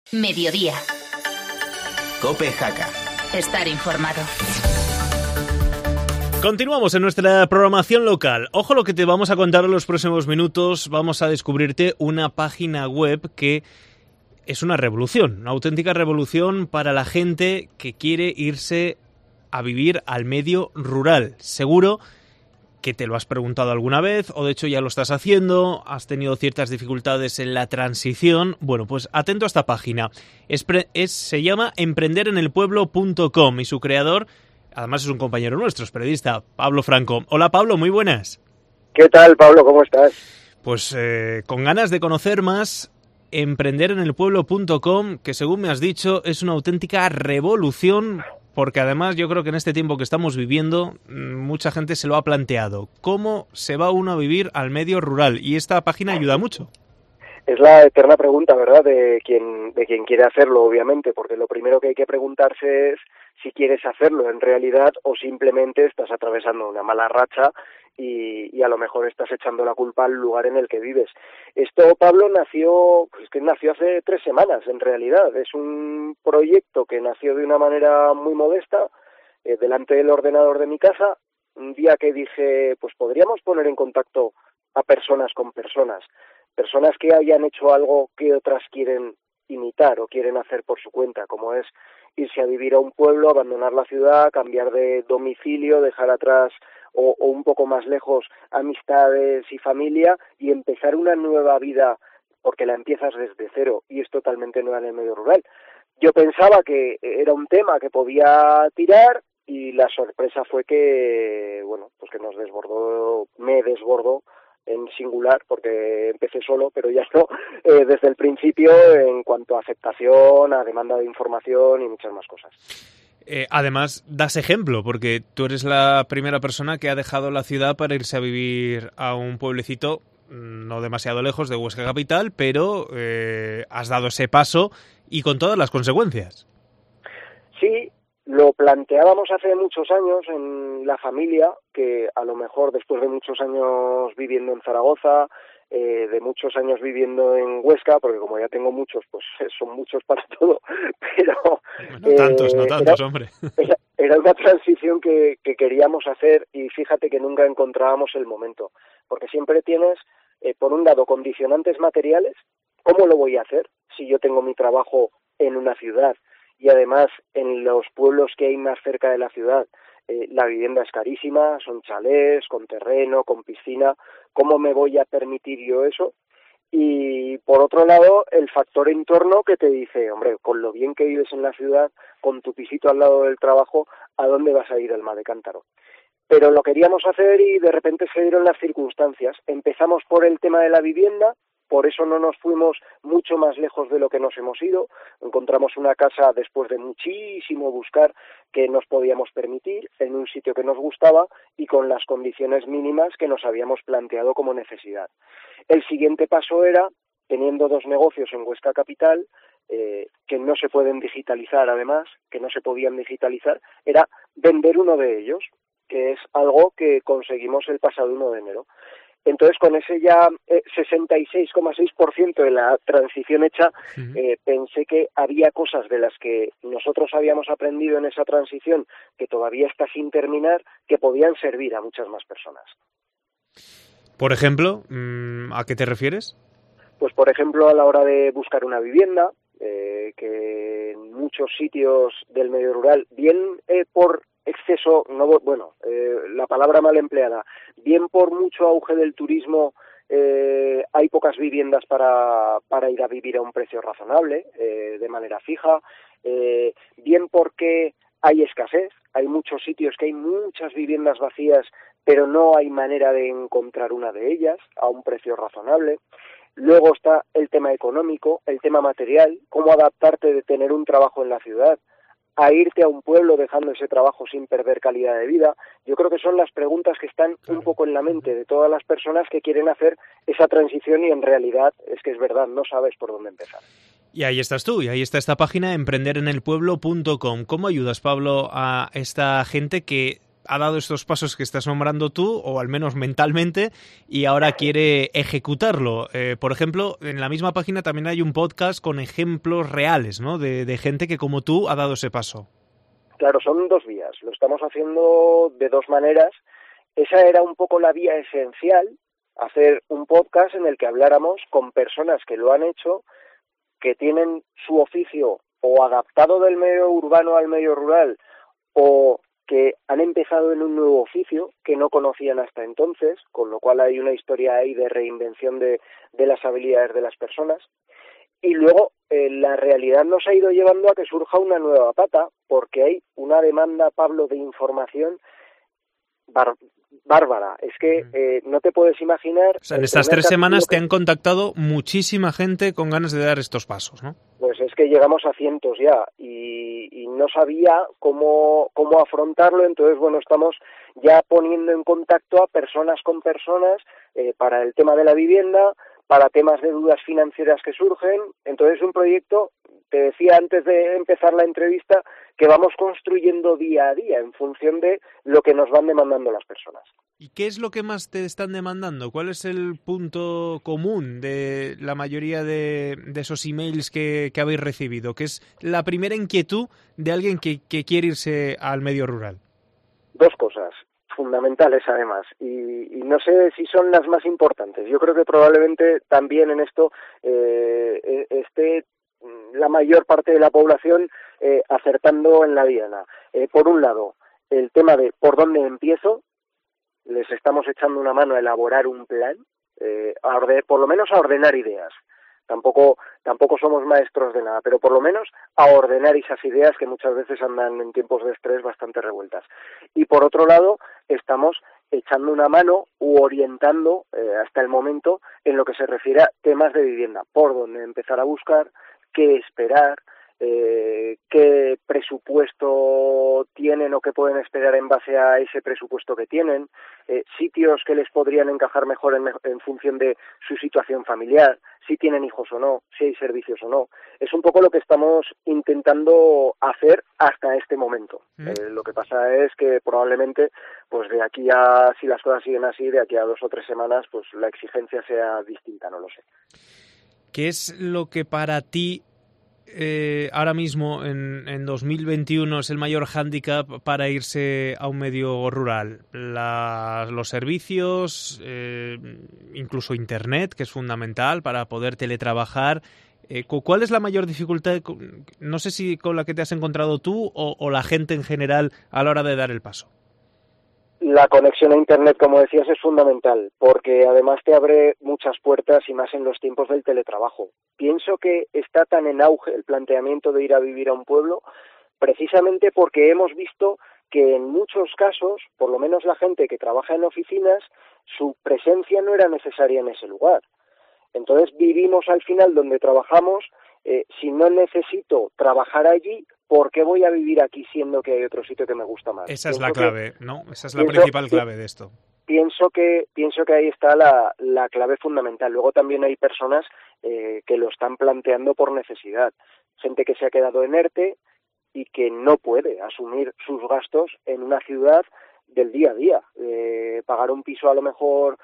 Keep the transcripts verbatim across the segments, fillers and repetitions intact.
Mediodía. COPE Jaca. Estar informado. Continuamos en nuestra programación local. Ojo lo que te vamos a contar en los próximos minutos. Vamos a descubrirte una página web que es una revolución, una auténtica revolución para la gente que quiere irse a vivir al medio rural. Seguro que te lo has preguntado alguna vez, o de hecho ya lo estás haciendo, has tenido ciertas dificultades en la transición. Bueno, pues atento a esta página. Es, es, se llama emprender en el pueblo punto com y su creador, además es un compañero nuestro, es periodista, Pablo Franco. Hola Pablo, muy buenas. ¿Qué tal, Pablo? ¿Cómo estás? Pues eh, con ganas de conocer más emprender en el pueblo punto com, que según me has dicho es una auténtica revolución. Porque además yo creo que en este tiempo que estamos viviendo mucha gente se lo ha planteado. ¿Cómo se va uno a vivir al medio rural? Y esta página ayuda mucho. Es la eterna pregunta, ¿verdad?, de quien, de quien quiere hacerlo, obviamente, porque lo primero que hay que preguntarse es si quieres hacerlo en realidad o simplemente estás atravesando una mala racha y, y a lo mejor estás echando la culpa al lugar en el que vives. Esto, Pablo, nació, pues que nació hace tres semanas, en realidad. Es un proyecto que nació de una manera muy modesta, eh, delante del ordenador de mi casa, un día que dije, pues podríamos poner en contacto a personas con personas, personas que hayan hecho algo que otras quieren imitar o quieren hacer por su cuenta, como es irse a vivir a un pueblo, abandonar la ciudad, cambiar de domicilio, dejar atrás o, o un poco más lejos amistades y familia y empezar una nueva vida, porque la empiezas desde cero y es totalmente nueva en el medio rural. Yo pensaba que era un tema que podía tirar y la sorpresa fue que, bueno, pues que nos desbordó, me desbordó en singular, porque empecé solo, pero ya no, eh, desde el principio en cuanto a aceptación, a demanda de información y muchas más cosas. Eh, además, das ejemplo, porque tú eres la primera persona que ha dejado la ciudad para irse a vivir a un pueblecito no demasiado lejos de Huesca capital, pero eh, has dado ese paso y con todas las consecuencias. Sí, lo planteábamos hace muchos años en la familia, que a lo mejor después de muchos años viviendo en Zaragoza, eh, de muchos años viviendo en Huesca, porque como ya tengo muchos, pues son muchos para todo, pero... No eh, tantos, no tantos, era, hombre. Era, era una transición que, que queríamos hacer y fíjate que nunca encontrábamos el momento, porque siempre tienes, eh, por un lado, condicionantes materiales. ¿Cómo lo voy a hacer si yo tengo mi trabajo en una ciudad? Y además, en los pueblos que hay más cerca de la ciudad, eh, la vivienda es carísima, son chalés, con terreno, con piscina. ¿Cómo me voy a permitir yo eso? Y, por otro lado, el factor entorno que te dice, hombre, con lo bien que vives en la ciudad, con tu pisito al lado del trabajo, ¿a dónde vas a ir, alma de cántaro? Pero lo queríamos hacer y de repente se dieron las circunstancias. Empezamos por el tema de la vivienda. Por eso no nos fuimos mucho más lejos de lo que nos hemos ido. Encontramos una casa después de muchísimo buscar que nos podíamos permitir en un sitio que nos gustaba y con las condiciones mínimas que nos habíamos planteado como necesidad. El siguiente paso era, teniendo dos negocios en Huesca capital, eh, que no se pueden digitalizar además, que no se podían digitalizar, era vender uno de ellos, que es algo que conseguimos el pasado uno de enero. Entonces, con ese ya eh, sesenta y seis coma seis por ciento de la transición hecha, uh-huh. eh, pensé que había cosas de las que nosotros habíamos aprendido en esa transición que todavía está sin terminar, que podían servir a muchas más personas. Por ejemplo, ¿a qué te refieres? Pues, por ejemplo, a la hora de buscar una vivienda, eh, que en muchos sitios del medio rural, bien eh, por exceso, no bueno, eh, la palabra mal empleada, bien por mucho auge del turismo, eh, hay pocas viviendas para, para ir a vivir a un precio razonable, eh, de manera fija, eh, bien porque hay escasez, hay muchos sitios que hay muchas viviendas vacías, pero no hay manera de encontrar una de ellas a un precio razonable. Luego está el tema económico, el tema material, cómo adaptarte de tener un trabajo en la ciudad a irte a un pueblo dejando ese trabajo sin perder calidad de vida. Yo creo que son las preguntas que están un poco en la mente de todas las personas que quieren hacer esa transición y en realidad es que es verdad, no sabes por dónde empezar. Y ahí estás tú, y ahí está esta página emprender en el pueblo punto com. ¿Cómo ayudas, Pablo, a esta gente que ha dado estos pasos que estás nombrando tú, o al menos mentalmente, y ahora quiere ejecutarlo. Eh, por ejemplo, en la misma página también hay un podcast con ejemplos reales, ¿no? De, de gente que como tú ha dado ese paso. Claro, son dos vías. Lo estamos haciendo de dos maneras. Esa era un poco la vía esencial, hacer un podcast en el que habláramos con personas que lo han hecho, que tienen su oficio o adaptado del medio urbano al medio rural, o que han empezado en un nuevo oficio que no conocían hasta entonces, con lo cual hay una historia ahí de reinvención de, de las habilidades de las personas. Y luego eh, la realidad nos ha ido llevando a que surja una nueva pata, porque hay una demanda, Pablo, de información bar- bárbara. Es que eh, no te puedes imaginar... O sea, en estas tres semanas te han contactado muchísima gente con ganas de dar estos pasos, ¿no? Pues es que llegamos a cientos ya y, y no sabía cómo, cómo afrontarlo, entonces, bueno, estamos ya poniendo en contacto a personas con personas eh, para el tema de la vivienda, para temas de dudas financieras que surgen. Entonces, un proyecto, te decía antes de empezar la entrevista, que vamos construyendo día a día en función de lo que nos van demandando las personas. ¿Y qué es lo que más te están demandando? ¿Cuál es el punto común de la mayoría de, de esos emails que, que habéis recibido? ¿Qué es la primera inquietud de alguien que, que quiere irse al medio rural? Dos cosas fundamentales, además, y, y no sé si son las más importantes. Yo creo que probablemente también en esto eh, esté la mayor parte de la población eh, acertando en la diana. Eh, por un lado, el tema de por dónde empiezo. Les estamos echando una mano a elaborar un plan, eh, a orde- por lo menos a ordenar ideas. Tampoco, tampoco somos maestros de nada, pero por lo menos a ordenar esas ideas que muchas veces andan en tiempos de estrés bastante revueltas. Y por otro lado, estamos echando una mano u orientando eh, hasta el momento en lo que se refiere a temas de vivienda, por dónde empezar a buscar, qué esperar, Eh, qué presupuesto tienen o qué pueden esperar en base a ese presupuesto que tienen, eh, sitios que les podrían encajar mejor en, en función de su situación familiar, si tienen hijos o no, si hay servicios o no. Es un poco lo que estamos intentando hacer hasta este momento. Mm. Eh, lo que pasa es que probablemente, pues de aquí a, si las cosas siguen así, de aquí a dos o tres semanas, pues la exigencia sea distinta, no lo sé. ¿Qué es lo que para ti Eh, ahora mismo en, en dos mil veintiuno es el mayor hándicap para irse a un medio rural? La, los servicios, eh, incluso internet, que es fundamental para poder teletrabajar. Eh, ¿Cuál es la mayor dificultad, no sé si con la que te has encontrado tú o, o la gente en general a la hora de dar el paso? La conexión a Internet, como decías, es fundamental, porque además te abre muchas puertas y más en los tiempos del teletrabajo. Pienso que está tan en auge el planteamiento de ir a vivir a un pueblo, precisamente porque hemos visto que en muchos casos, por lo menos la gente que trabaja en oficinas, su presencia no era necesaria en ese lugar. Entonces vivimos al final donde trabajamos. Eh, si no necesito trabajar allí, ¿por qué voy a vivir aquí siendo que hay otro sitio que me gusta más? Esa es pienso la clave, que, ¿no? Esa es la pienso, principal clave de esto. Pienso que pienso que ahí está la, la clave fundamental. Luego también hay personas eh, que lo están planteando por necesidad. Gente que se ha quedado en ERTE y que no puede asumir sus gastos en una ciudad del día a día. Eh, pagar un piso a lo mejor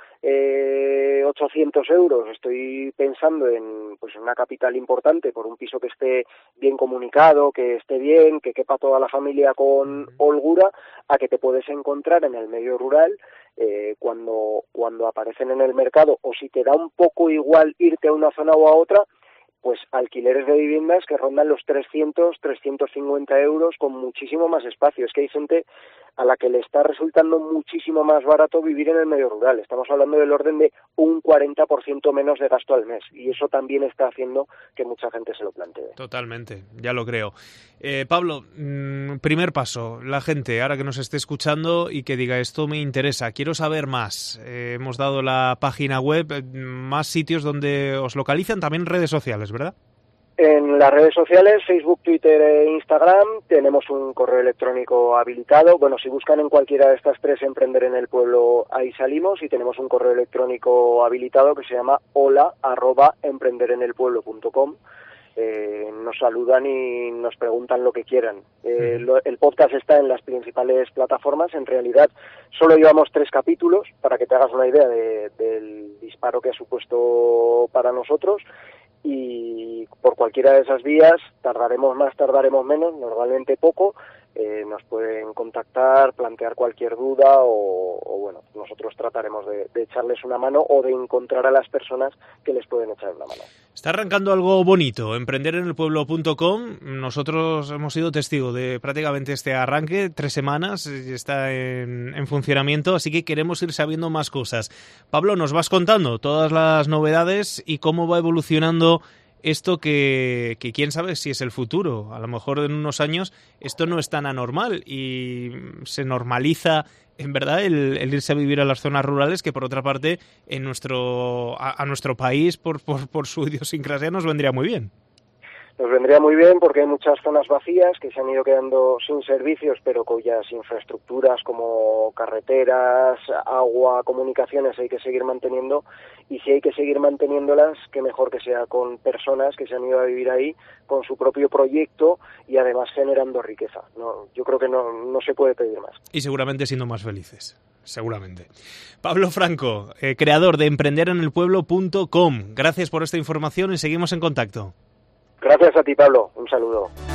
eh, ochocientos euros, estoy pensando en pues en una capital importante, por un piso que esté bien comunicado, que esté bien, que quepa toda la familia con holgura, a que te puedes encontrar en el medio rural eh, cuando, cuando aparecen en el mercado, o si te da un poco igual irte a una zona o a otra, pues alquileres de viviendas que rondan los trescientos, trescientos cincuenta euros con muchísimo más espacio. Es que hay gente a la que le está resultando muchísimo más barato vivir en el medio rural. Estamos hablando del orden de un cuarenta por ciento menos de gasto al mes, y eso también está haciendo que mucha gente se lo plantee. Totalmente, ya lo creo. Eh, Pablo, mmm, primer paso, la gente ahora que nos esté escuchando y que diga esto me interesa, quiero saber más. Eh, hemos dado la página web, más sitios donde os localizan, también redes sociales, ¿verdad? En las redes sociales, Facebook, Twitter e Instagram, tenemos un correo electrónico habilitado. Bueno, si buscan en cualquiera de estas tres, Emprender en el Pueblo, ahí salimos, y tenemos un correo electrónico habilitado que se llama hola arroba emprenderenelpueblo punto com. eh, nos saludan y nos preguntan lo que quieran. Eh, lo, el podcast está en las principales plataformas. En realidad solo llevamos tres capítulos, para que te hagas una idea de, del disparo que ha supuesto para nosotros, y por cualquiera de esas vías, tardaremos más, tardaremos menos, normalmente poco. Eh, nos pueden contactar, plantear cualquier duda o, o bueno, nosotros trataremos de, de echarles una mano o de encontrar a las personas que les pueden echar una mano. Está arrancando algo bonito, emprender en el pueblo punto com. Nosotros hemos sido testigos de prácticamente este arranque, tres semanas, está en, en funcionamiento, así que queremos ir sabiendo más cosas. Pablo, nos vas contando todas las novedades y cómo va evolucionando esto que, que quién sabe si es el futuro. A lo mejor en unos años esto no es tan anormal y se normaliza en verdad el, el irse a vivir a las zonas rurales, que por otra parte en nuestro a, a nuestro país por, por, por su idiosincrasia nos vendría muy bien. Nos vendría muy bien porque hay muchas zonas vacías que se han ido quedando sin servicios, pero cuyas infraestructuras como carreteras, agua, comunicaciones hay que seguir manteniendo, y si hay que seguir manteniéndolas, qué mejor que sea con personas que se han ido a vivir ahí con su propio proyecto y además generando riqueza. No, yo creo que no, no se puede pedir más. Y seguramente siendo más felices. Seguramente. Pablo Franco, eh, creador de emprender en el pueblo punto com. Gracias por esta información y seguimos en contacto. Gracias a ti, Pablo. Un saludo.